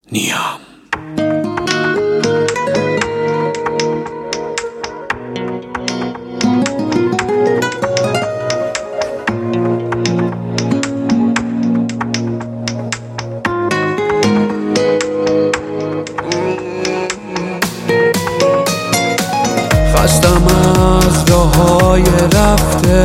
نیام. خستم از راه‌های رفته،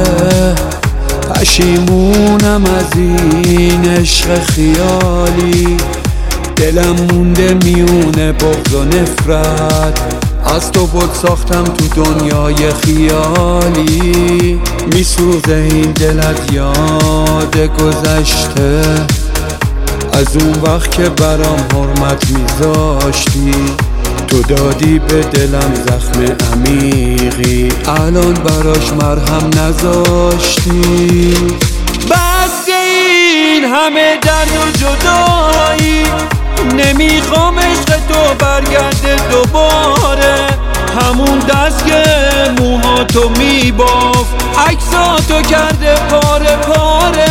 پشیمونم از این عشق خیالی. دلم مونده میونه بغض و نفرت، از تو بود ساختم تو دنیای خیالی. میسوزه این دل از یاد گذشته، از اون وقت که برام حرمت میذاشتی. تو دادی به دلم زخم عمیقی، الان براش مرهم نذاشتی. بس این همه درد و جدایی، نمیخوام عشق تو برگرده دوباره. همون دست که موهاتو میبافت عکساتو کرده پاره پاره.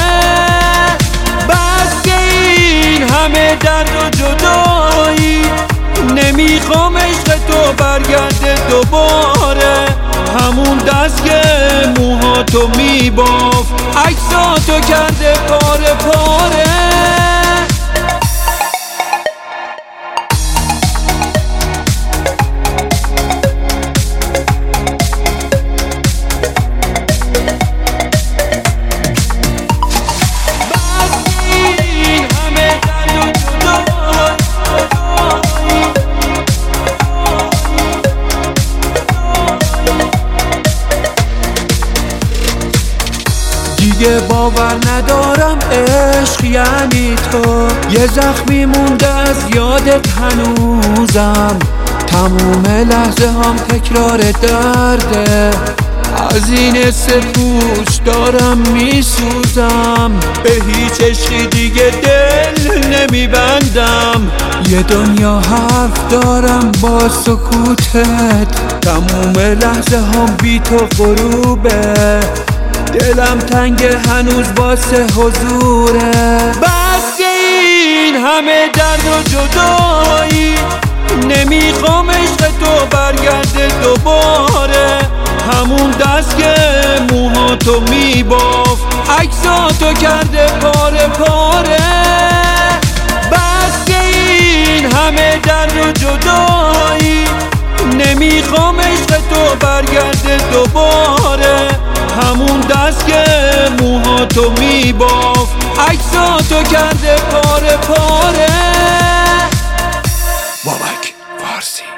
بس این همه درد و جدایی، نمیخوام عشق تو برگرده دوباره. همون دست که موهاتو میبافت عکساتو کرده پاره پاره. دیگه باور ندارم عشق یعنی تو، یه زخمی مونده از یادت هنوزم. تموم لحظه هم تکرار درده، از این سپوش دارم میسوزم. به هیچ عشقی دیگه دل نمیبندم، یه دنیا حرف دارم با سکوتت. تموم لحظه هم بی تو غروبه، دلم تنگ هنوز واسه حضوره. بس این همه درد و جدایی، نمیخوام عشق تو برگرده دوباره. همون دست که موهاتو میبافت عکساتو کرده پاره پاره. بس این همه درد و جدایی، نمیخوام عشق تو برگرده دوباره. همون دست که موهاتو میبافت عکساتو کرده پاره پاره. بابک فارسی.